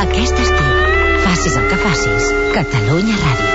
Aquest estiu, facis el que facis, Catalunya Ràdio.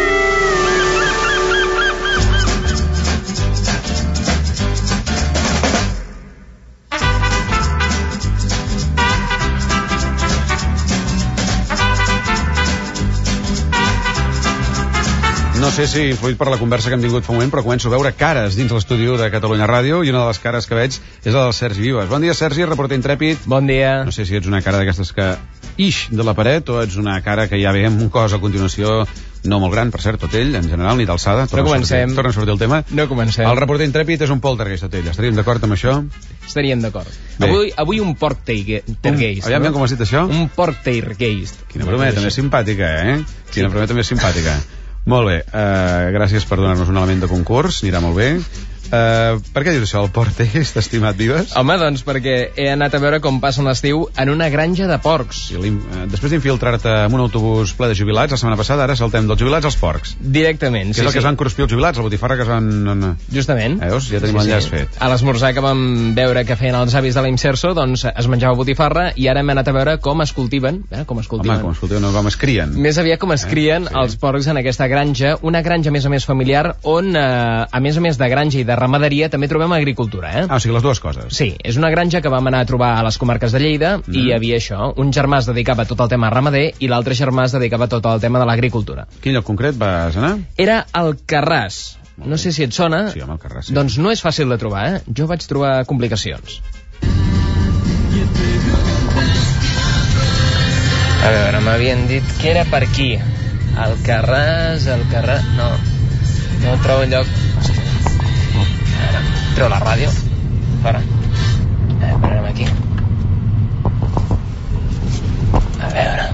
No sé si influït per la conversa que hem tingut fa un moment, però començo a veure cares dins l'estudi de Catalunya Ràdio, i una de les cares que veig és la del Sergi Vives. Bon dia, Sergi, reporter intrèpid. Bon dia. No sé si ets una cara d'aquestes que ix de la paret o ets una cara que ja veiem un cos a continuació no molt gran, per cert, tot ell, en general, ni d'alçada. No comencem. Torna a sortir el tema. No comencem. El reporter intrèpid és un poltergeist, tot ell. Estaríem d'acord amb això? Estaríem d'acord. Avui un poltergeist. Aviam, com has dit això? Un poltergeist. Quina brometa més simpàtica, eh? Quina brometa més simpàtica. Molt bé, gràcies per donar-nos un element de concurs, anirà molt bé. Per què dius això, el poltergeist, estimat Vives? Home, doncs perquè he anat a veure com passen l'estiu en una granja de porcs. Després d'infiltrar-te en un autobús ple de jubilats, la setmana passada, ara saltem dels jubilats als porcs. Directament, sí. Que és el que es van cruspir els jubilats, la botifarra que es van... Justament. Veus? Ja tenim l'enllaç fet. A l'esmorzar que vam veure que feien els avis de l'Imserso, doncs es menjava botifarra, i ara hem anat a veure com es cultiven. Home, com es cultiven, no, com es crien. Més aviat com es crien els porcs en aquesta granja, una granja a més familiar, on a més de granja i de ramaderia també trobem agricultura, eh? O sigui, les dues coses. Sí, és una granja que vam anar a trobar a les comarques de Lleida, i hi havia això, un germà es dedicava a tot el tema ramader i l'altre germà es dedicava a tot el tema de l'agricultura. Quin lloc concret vas anar? Era Alcarràs. No sé si et sona. Sí, home, Alcarràs, sí. Doncs no és fàcil de trobar, eh? Jo vaig trobar complicacions. A veure, m'havien dit que era per aquí. Alcarràs... No trobo lloc... Ara, treu la ràdio. Fora. Pararem aquí. A veure.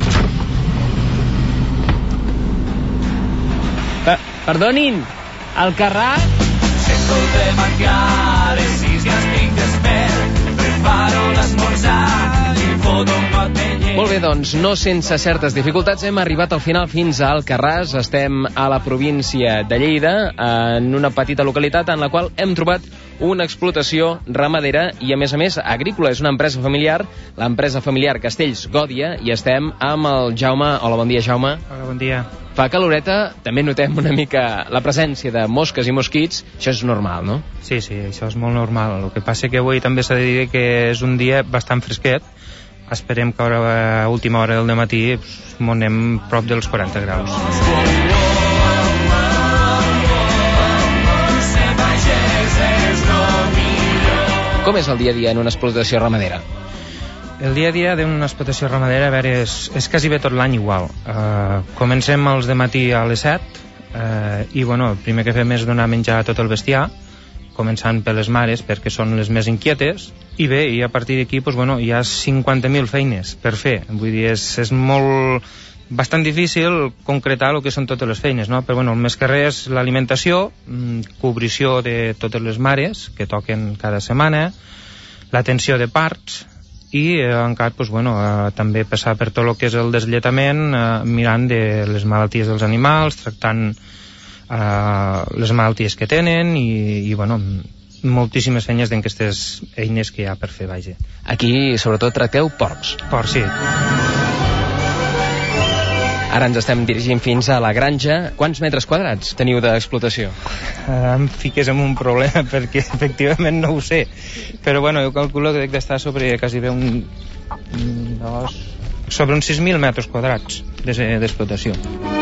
Perdonin, Alcarràs? Sento de mangiare, si estic despert, preparo l'esmorzar, i foto un got de llet. Molt bé, doncs, no sense certes dificultats hem arribat al final fins a Alcarràs. Estem a la província de Lleida, en una petita localitat en la qual hem trobat una explotació ramadera i, a més, agrícola. És una empresa familiar, l'empresa familiar Castells Gòdia, i estem amb el Jaume. Hola, bon dia, Jaume. Hola, bon dia. Fa caloreta, també notem una mica la presència de mosques i mosquits. Això és normal, no? Sí, això és molt normal. El que passa que avui també s'ha de dir que és un dia bastant fresquet. Esperem que a última hora del dematí anem prop dels 40 graus. Com és el dia a dia en una explotació ramadera? El dia a dia d'una explotació ramadera, a veure, és quasi bé tot l'any igual. Comencem els dematí a les 7 i, el primer que fem és donar menjar a tot el bestiar, començant per les mares, perquè són les més inquietes, i bé, i a partir d'aquí hi ha 50.000 feines per fer. Vull dir, és bastant difícil concretar el que són totes les feines, no? Però el més que res, l'alimentació, cobrició de totes les mares que toquen cada setmana, l'atenció de parts, i encara també passar per tot el que és el deslletament, mirant de les malalties dels animals, tractant les malalties que tenen i moltíssimes feines d'aquestes eines que hi ha per fer, vaja. Aquí, sobretot, tracteu porcs. Porcs, sí. Ara ens estem dirigint fins a la granja. Quants metres quadrats teniu d'explotació? Em fiques en un problema perquè efectivament no ho sé, però jo calculo que d'estar sobre quasi bé sobre uns 6.000 metres quadrats d'explotació.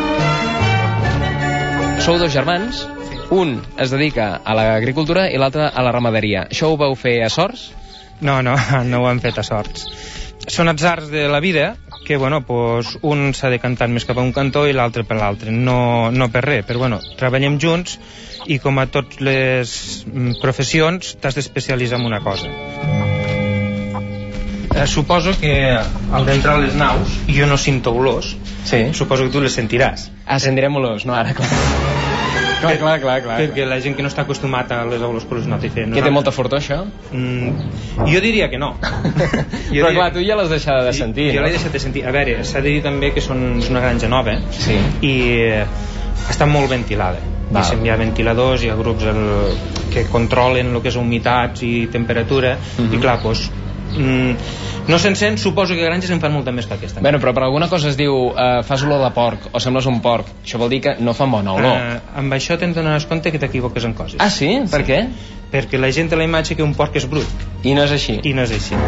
Sou dos germans, un es dedica a l'agricultura i l'altre a la ramaderia. Això ho vau fer a sorts? No ho hem fet a sorts. Són atzars de la vida que, un s'ha decantat més cap a un cantó i l'altre per l'altre. No per res, però, treballem junts i, com a totes les professions, t'has d'especialitzar en una cosa. Suposo que al d'entrar a les naus, jo no sento olors, sí. Suposo que tu les sentiràs. Sentirem olors, no ara, clar. Clar. Perquè la gent que no està acostumat a les olors que les noti fer. Que té molta fortor, això? Jo diria que no. Però clar, tu ja l'has deixat de sentir. Jo l'he deixat de sentir. A veure, s'ha de dir també que és una granja nova, sí. I està molt ventilada. Hi ha ventiladors, hi ha grups que controlen el que és humitats i temperatura, i clar, No se'n sent, suposo que granges en fan molta més que aquesta. Bueno, però per alguna cosa es diu fas olor de porc o sembles un porc. Això vol dir que no fan bona olor. Amb això tens d'anar compte que t'equivoques en coses. Ah, sí? Per què? Perquè la gent té la imatge que un porc és brut. I no és així. I no és així.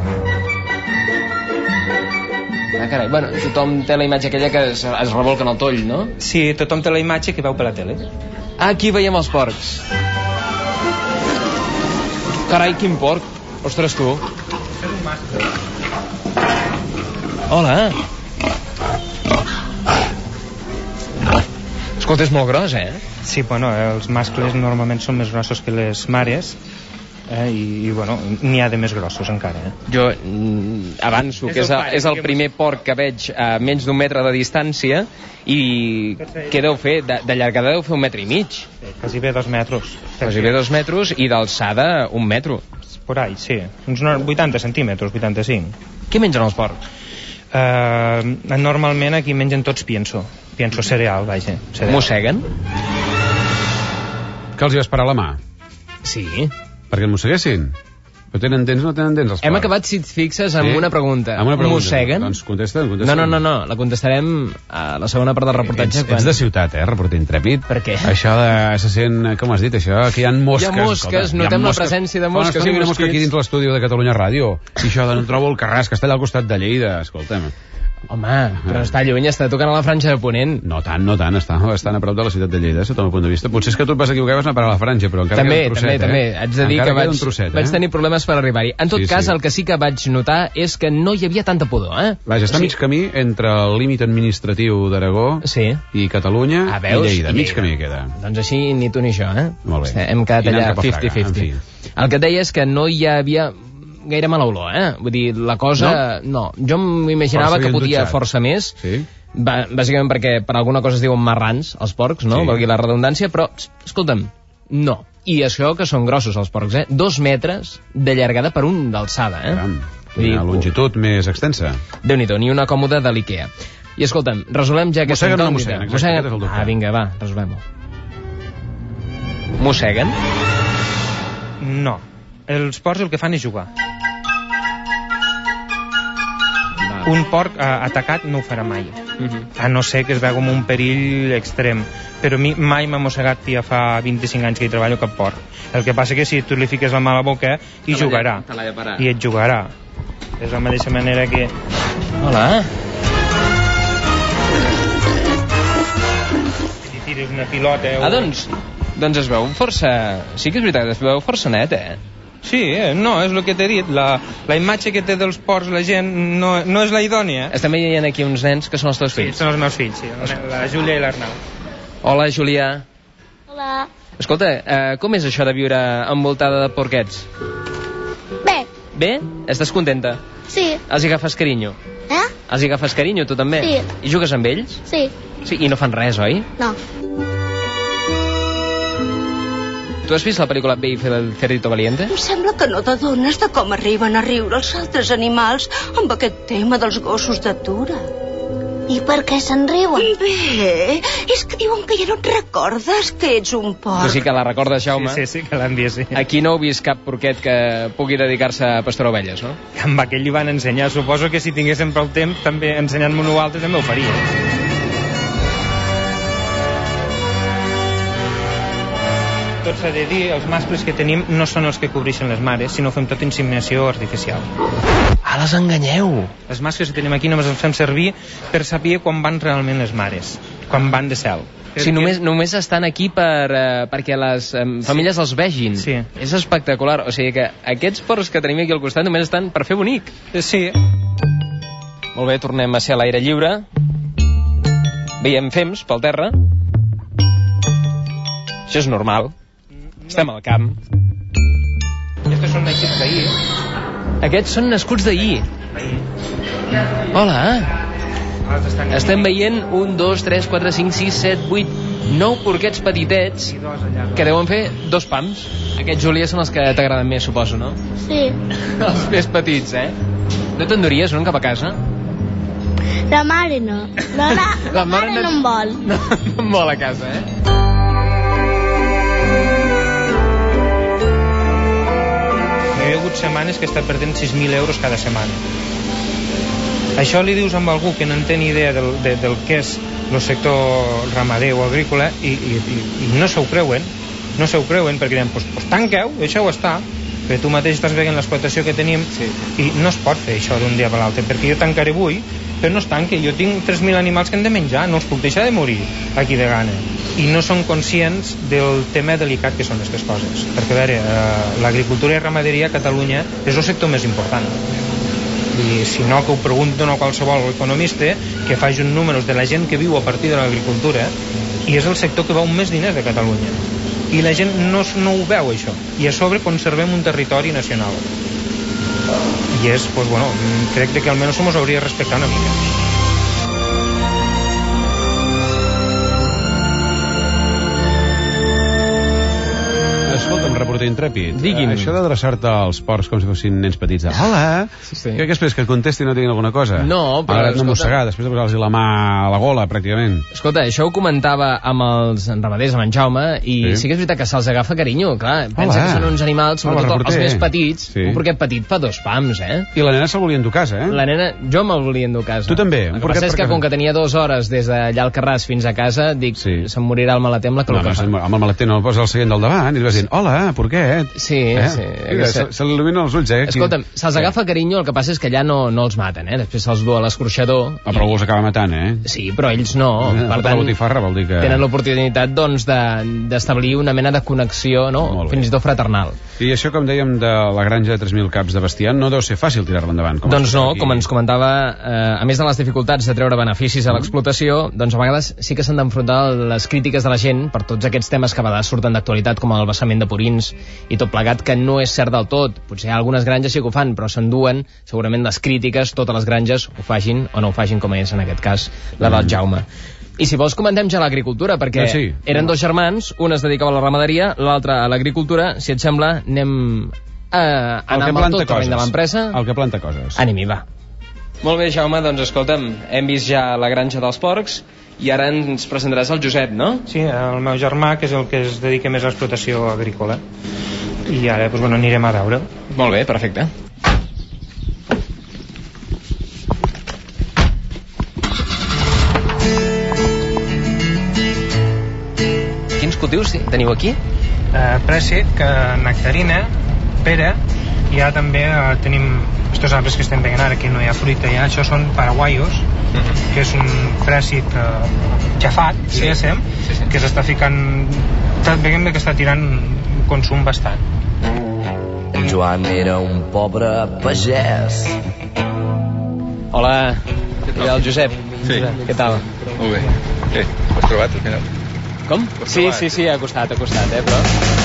Ah, carai. Bueno, tothom té la imatge aquella que es revolca en el toll, no? Sí, tothom té la imatge que veu per la tele. Ah, aquí veiem els porcs. Carai, quin porc. Ostres, tu. Hola. Escolta, és molt gros, Sí, bueno, els mascles normalment són més grossos que les mares, i bueno, n'hi ha de més grossos encara. Jo avanço que és el primer porc que veig a menys d'1 metre de distància i què deu fer? De llargada deu fer 1,5 metres. Quasi bé 2 metres. Quasi bé 2 metres i d'alçada 1 metro. Por ahí, sí. Uns 80 centímetres, 85. Què mengen els porcs? Normalment aquí mengen tots pienso cereal, vaja. Mosseguen? Que els hi vas parar la mà? Sí. Perquè el mosseguessin? Però tenen dents o no tenen dents els porcs? Hem acabat, si et fixes, amb una pregunta. Amb una pregunta. Mosseguen? Doncs contesta. No, la contestarem a la segona part del reportatge. Ets de ciutat, reporter intrèpid. Per què? Això se sent, com has dit, això, que hi ha mosques. Hi ha mosques, notem la presència de mosques. Hi ha una mosca aquí dins l'estudi de Catalunya Ràdio. I això de no trobo el Carràs, que està allà al costat de Lleida. Escolta'm. Home, però està lluny, està tocant a la franja de Ponent. No tant, està bastant a prop de la ciutat de Lleida, sota el meu punt de vista. Potser és que tu et vas equivocar i vas anar a parar a la franja, però encara queda un trosset. També. Haig de dir que vaig tenir problemes per arribar-hi. En tot cas, el que sí que vaig notar és que no hi havia tanta pudor, Vaja, està mig camí entre el límit administratiu d'Aragó i Catalunya i Lleida. Mig camí queda. Doncs així ni tu ni jo, Molt bé. Hem quedat allà 50-50. El que et deia és que no hi havia gaire mala olor, Vull dir, la cosa... No, jo m'imaginava que podia força més. Sí? Bàsicament perquè per alguna cosa es diuen marrans, els porcs, no? Vol dir la redundància, però, escolta'm, no. I això que són grossos, els porcs, 2 metres de llargada per 1 d'alçada, Una longitud més extensa. Déu-n'hi-do, ni una còmoda de l'Ikea. I escolta'm, resolem ja aquesta incògnita. Mosseguen o no mosseguen? Ah, vinga, va, resolem-ho. Mosseguen? No. Els porcs el que fan és jugar. Un porc atacat no ho farà mai, a no ser que es veu com un perill extrem, però a mi mai m'ha mossegat, tia, fa 25 anys que hi treballo, cap porc. El que passa que si tu li fiques la mà a la boca i jugarà, i et jugarà. És la mateixa manera que... Hola. Si tires una pilota... doncs es veu força... Sí que és veritat, es veu força net, Sí, no, és el que t'he dit. La imatge que té dels porcs la gent no és la idònia. Estem veient aquí uns nens que són els teus fills. Sí, són els meus fills, sí. La Júlia i l'Arnau. Hola, Júlia. Hola. Escolta, com és això de viure envoltada de porquets? Bé. Bé? Estàs contenta? Sí. Els hi agafes carinyo? Els hi agafes carinyo, tu també? Sí. I jugues amb ells? Sí. Sí, i no fan res, oi? No. Tu has vist la pel·lícula Bé i Cerdito Valiente? Em sembla que no t'adones de com arriben a riure els altres animals amb aquest tema dels gossos d'atura. I per què se'n riuen? Bé, és que diuen que ja no et recordes que ets un porc. Tu sí que la recordes, Jaume. Sí, que l'han vist, sí. Aquí no heu vist cap porquet que pugui dedicar-se a pastorar ovelles, no? Amb aquell li van ensenyar. Suposo que si tinguéssim prou temps, també ensenyant-me un altre també ho faria. Tot s'ha de dir, els mascles que tenim no són els que cobreixen les mares, sinó fem tot inseminació artificial. Ah, les enganyeu! Els mascles que tenim aquí només els fem servir per saber quan van realment les mares, quan van de cel. Sí, només estan aquí perquè les famílies els vegin. Sí. És espectacular. O sigui que aquests porcs que tenim aquí al costat només estan per fer bonic. Sí. Molt bé, tornem a ser a l'aire lliure. Veiem fems pel terra. Això és normal. Estem al camp. Aquests són nascuts d'ahir. Aquests són nascuts d'ahir. Hola. Estem veient 1, 2, 3, 4, 5, 6, 7, 8, 9 porquets petitets que deuen fer 2 pams. Aquests, Júlia, són els que t'agraden més, suposo, no? Sí. Els més petits, No t'enduries un cap a casa? La mare no. La mare no em vol. No em vol a casa, Jo he hagut setmanes que està perdent 6.000 euros cada setmana. Això li dius amb algú que no en té ni idea del que és el sector ramader o agrícola i no s'ho creuen, perquè diuen, pues tanqueu, deixeu estar, perquè tu mateix estàs veient l'explotació que tenim i no es pot fer això d'un dia per l'altre, perquè jo tancaré avui, però no es tanque, jo tinc 3.000 animals que hem de menjar, no els puc deixar de morir aquí de gana, i no són conscients del tema delicat que són aquestes coses, perquè a veure, l'agricultura i ramaderia a Catalunya és el sector més important, i si no que ho pregunten a qualsevol economista que faci uns números de la gent que viu a partir de l'agricultura, i és el sector que veu més diners de Catalunya, i la gent no ho veu això, i a sobre conservem un territori nacional, i és, pues bueno, crec que almenys s'ho hauria de respectar una mica. Escolta'm, reporter intrèpid, digui'm. Això d'adreçar-te als porcs com si fossin nens petits, hola, Sí. crec que després que et contesti no diguin alguna cosa. No, però, Ara no escolta- mossegar, després de posar-los la mà a la gola, pràcticament. Escolta, això ho comentava amb els ramaders, amb en Jaume, i sí que és veritat que se'ls agafa carinyo, clar. Pensa que són uns animals, sobretot reporter. els més petits, Sí. un porquet petit fa 2 pams, I la nena se'l volia endur a casa, La nena, jo me'l volia endur a casa. Tu també? El Un que passa porquet és que per com casa. que tenia 2 hores des d'allà al Carràs fins a casa, dic, se'm morirà el maleter amb la No, cloca. amb el maleter no el posa al seient del davant i li vas dient, hola, porquet. Sí, sí. Mira, se li il·luminen els ulls, Escolta'm, se'ls agafa carinyo, el que passa és que allà no els maten, després se'ls du a l'escorxador. Però algú s'acaba matant, Sí, però ells no. Per la tant, botifarra vol dir que... tenen l'oportunitat doncs, d'establir una mena de connexió, no? Fins i tot fraternal. I això, com dèiem, de la granja de 3.000 caps de bestiar, no deu ser fàcil tirar-la endavant. Doncs no, com ens comentava, a més de les dificultats de treure beneficis a l'explotació, doncs a vegades sí que s'han d'enfrontar les crítiques de la gent per tots aquests temes que a vegades surten d'actualitat, com el vessament de purins i tot plegat, que no és cert del tot. Potser algunes granges sí que ho fan, però s'enduen segurament les crítiques, totes les granges ho facin o no ho facin, com és en aquest cas la del Jaume. I si vols comentem ja l'agricultura, perquè eren 2 germans, un es dedicava a la ramaderia, l'altre a l'agricultura. Si et sembla, anem a anar amb el tot terreny de l'empresa. El que planta coses. Anem-hi, va. Molt bé, Jaume, doncs escolta'm, hem vist ja la granja dels porcs i ara ens presentaràs el Josep, no? Sí, el meu germà, que és el que es dedica més a l'explotació agrícola, i ara doncs, bueno, anirem a veure. Molt bé, perfecte. Quins cultius teniu aquí? Préssec, nectarina, pera, i ara també tenim estos arbres que estem veient ara, que no hi ha fruita ja, això són paraguaios, que és un préssec xafat, diguéssim, que s'està ficant, veiem que està tirant un consum bastant. En Joan era un pobre pagès. Hola, el Josep. Sí. Què tal? Molt bé. Què? Ho has trobat al final? Com? Sí, ha costat, però...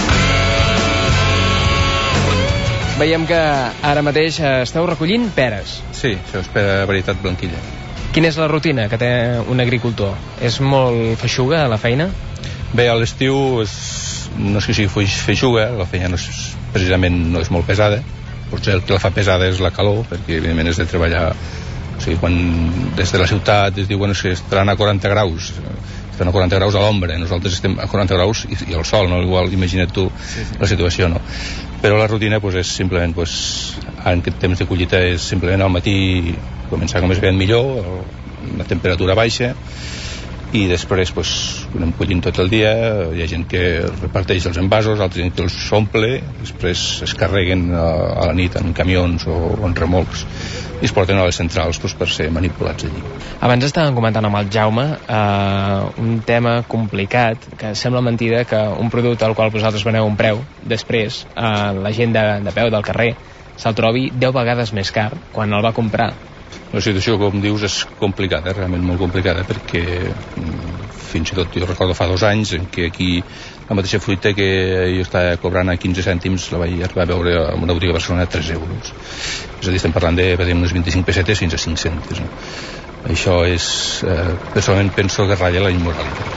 Veiem que ara mateix esteu recollint peres. Sí, això és pera varietat blanquilla. Quina és la rutina que té un agricultor? És molt feixuga la feina? Bé, a l'estiu no és que sigui feixuga, la feina precisament no és molt pesada. Potser el que la fa pesada és la calor, perquè evidentment és de treballar. O sigui, quan des de la ciutat es diu que estaran a 40 graus, estan a 40 graus a l'ombra, nosaltres estem a 40 graus i al sol, no? Igual imagina't tu la situació, no? Però la rutina és simplement, en aquest temps de collita és simplement al matí començar com més aviat millor, la temperatura baixa, i després anem collint tot el dia, hi ha gent que reparteix els envasos, altra gent que els omple, després es carreguen a la nit en camions o en remolcs i es porten a les centrals per ser manipulats allí. Abans estàvem comentant amb el Jaume un tema complicat, que sembla mentida que un producte al qual vosaltres veneu un preu, després la gent de peu del carrer se'l trobi 10 vegades més car quan el va comprar. La situació, com dius, és complicada, realment molt complicada, perquè fins i tot jo recordo fa 2 anys en què aquí la mateixa fruita que jo estava cobrant a 15 cèntims la vaig arribar a veure en una botiga a Barcelona a 3 euros. És a dir, estem parlant de unes 25 pessetes fins a 5 cèntims. No? Això és, personalment penso que ratlla la immoralitat.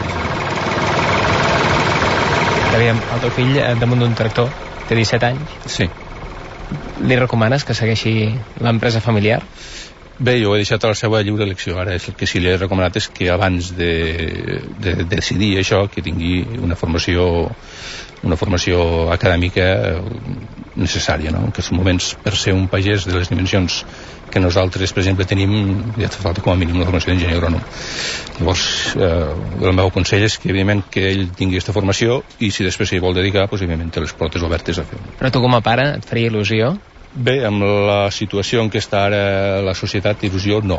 Aviam, el teu fill damunt d'un tractor té 17 anys. Sí. Li recomanes que segueixi l'empresa familiar? Bé, jo he deixat a la seva lliure elecció. Ara el que sí li he recomanat és que abans de decidir això, que tingui una formació acadèmica necessària, no? En aquests moments, per ser un pagès de les dimensions que nosaltres, per exemple, tenim, ja fa falta com a mínim una formació d'enginyer agrònom. Llavors, el meu consell és que, evidentment, que ell tingui aquesta formació i si després s'hi vol dedicar, doncs, evidentment, té les portes obertes a fer. Però tu, com a pare, et faria il·lusió? Bé, amb la situació en què està ara la societat, il·lusió no.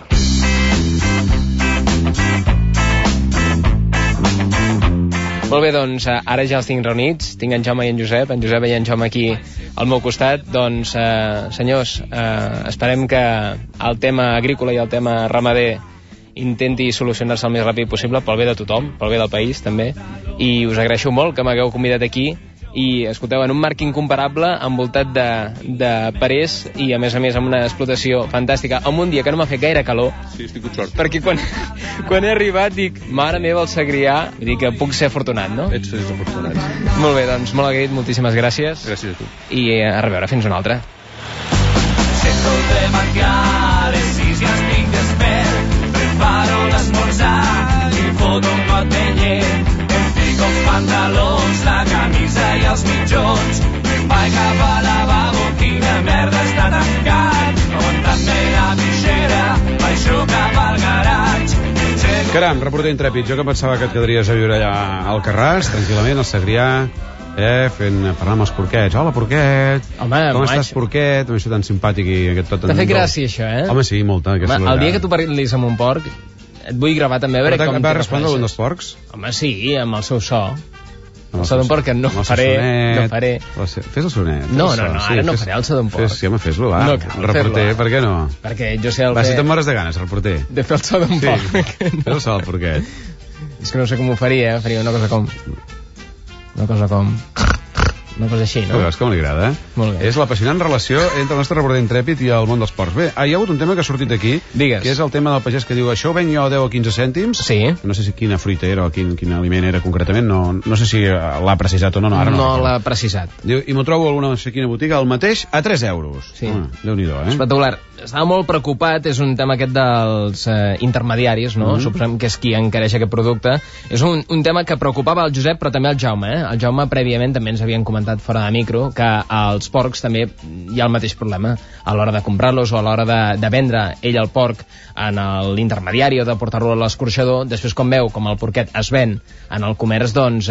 Molt bé, doncs ara ja els tinc reunits, tinc en Jaume i en Josep i en Jaume aquí al meu costat. Doncs, senyors, esperem que el tema agrícola i el tema ramader intenti solucionar-se el més ràpid possible pel bé de tothom, pel bé del país també, i us agraeixo molt que m'hagueu convidat aquí i, escolteu, en un marc incomparable envoltat de parers i a més amb una explotació fantàstica en un dia que no m'ha fet gaire calor. Sí, estic amb sort. Perquè quan he arribat dic, mare meva, el Segrià, dic que puc ser afortunat, no? Ets afortunat. Molt bé, doncs molt agraït, moltíssimes gràcies. Gràcies a tu. I a reveure, fins una altra. Sento de mancare, si ja estic despert, preparo l'esmorzar i foto un got de llet. Em fico els pantalons, la camisa i els mitjons, vaig cap a lavabo, quina merda està tancat, aguantant-me la pixera, baixo cap al garatge. Caram, reporter intrèpid, jo que pensava que et quedaries a viure allà al Carràs, tranquil·lament, al Segrià, parlant amb els porquets. Hola, porquet! Home, com estàs, porquet? Això tan simpàtic i aquest tot... T'ha fet gràcia, això, eh? Home, sí, molta. Home, el dia que tu parlis amb un porc, et vull gravar també a veure com... Va respondre algun dels porcs? Home, sí, amb el seu so. El so d'un porc que no faré. Fes el sonet. No, ara no faré el so d'un porc. Sí, home, fes-lo, va. No cal reporter, per què no? Perquè jo sé el va, si te'n mores de ganes, reporter. De fer el so d'un porc. Fes el so del porquet. És que no sé com ho faria, faria una cosa com... Una cosa així, no? Veus com li agrada, eh? Molt bé. És l'apassionant relació entre el nostre reporter intrèpid i el món dels porcs. Bé, hi ha hagut un tema que ha sortit aquí, Digues. Que és el tema del pagès que diu això ho venc jo a 10 o 15 cèntims. Sí. No sé si quina fruita era o quin aliment era concretament, no sé si l'ha precisat o no. Ara no l'ha precisat. Diu, i m'ho trobo a alguna no sé quina botiga, el mateix, a 3 euros. Sí. Déu-n'hi-do, eh? Espectacular. Estava molt preocupat, és un tema aquest dels intermediaris, no? Suposem que és qui encareix aquest producte. És un tema que preocupava el Josep, però també el Jaume, eh? El Jaume prèviament també ens havien comentat fora de micro que als porcs també hi ha el mateix problema a l'hora de comprar-los o a l'hora de vendre ell el porc en l'intermediari o de portar-lo a l'escorxador. Després, com veu com el porquet es ven en el comerç, doncs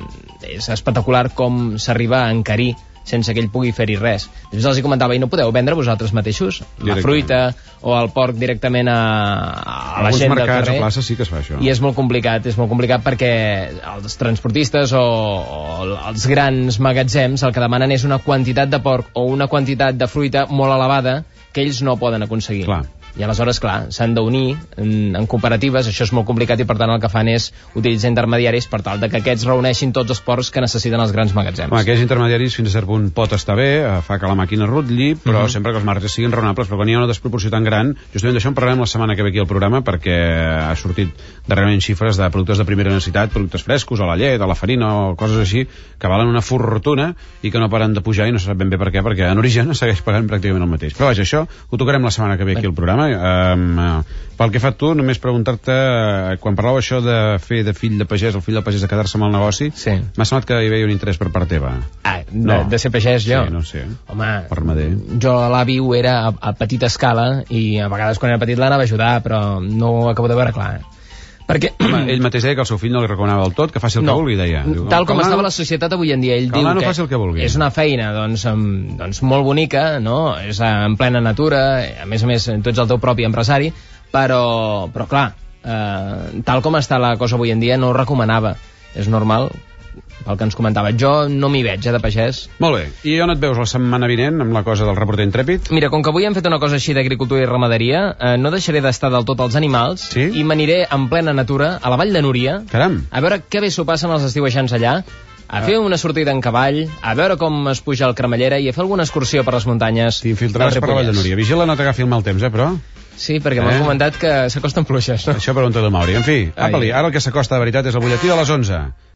és espectacular com s'arriba a encarir sense que ell pugui fer-hi res. Després els hi comentava, i no podeu vendre vosaltres mateixos la fruita o el porc directament a la gent del carrer? Alguns mercats o places sí que es fa això. I és molt complicat perquè els transportistes o els grans magatzems el que demanen és una quantitat de porc o una quantitat de fruita molt elevada que ells no poden aconseguir. Clar. I aleshores, clar, s'han d'unir en cooperatives, això és molt complicat i per tant el que fan és utilitzar intermediaris per tal de que aquests reuneixin tots els porcs que necessiten els grans magatzems. Aquells intermediaris fins a cert punt pot estar bé, fa que la màquina rutlli, però sempre que els marges siguin raonables, però quan hi ha una desproporció tan gran, justament d'això en parlarem la setmana que ve aquí al programa perquè ha sortit darrerament xifres de productes de primera necessitat, productes frescos, a la llet, a la farina o coses així, que valen una fortuna i que no paren de pujar i no se sap ben bé per què, perquè en origen segueix pagant pràcticament el mateix. Però vaja, això ho tocarem la setmana que ve aquí al programa. Pel que fa tu, només preguntar-te, quan parlàveu això de fer de fill de pagès o fill de pagès de quedar-se amb el negoci, m'ha semblat que hi veia un interès per part teva. De ser pagès jo? Sí, no sé. Home, ramader. Jo l'avi ho era a petita escala i a vegades quan era petit l'anava a ajudar, però no ho acabo de veure clar. Perquè... ell mateix deia que el seu fill no li recomanava del tot, que faci el que vulgui, deia. Tal com estava la societat avui en dia, ell diu que faci el que vulgui. És una feina doncs molt bonica, no? És en plena natura, a més tu ets el teu propi empresari, però clar, tal com està la cosa avui en dia no ho recomanava. És normal, pel que ens comentava. Jo no m'hi veig, de pagès. Molt bé. I on et veus la setmana vinent amb la cosa del reporter intrèpid? Mira, com que avui hem fet una cosa així d'agricultura i ramaderia, no deixaré d'estar del tot als animals i m'aniré en plena natura a la Vall de Núria. Caram! A veure què bé s'ho passen els estiuejants allà, a fer una sortida en cavall, a veure com es puja el Cremallera i a fer alguna excursió per les muntanyes. T'infiltraràs per la Vall de Núria. Vigila no t'agafi el mal temps, però... Sí, perquè m'han comentat que s'acosten pluixes, no? Això per on t'ho de Mauri. En fi, apa-li, ara el que s'acosta de veritat és el butlletí de les 11.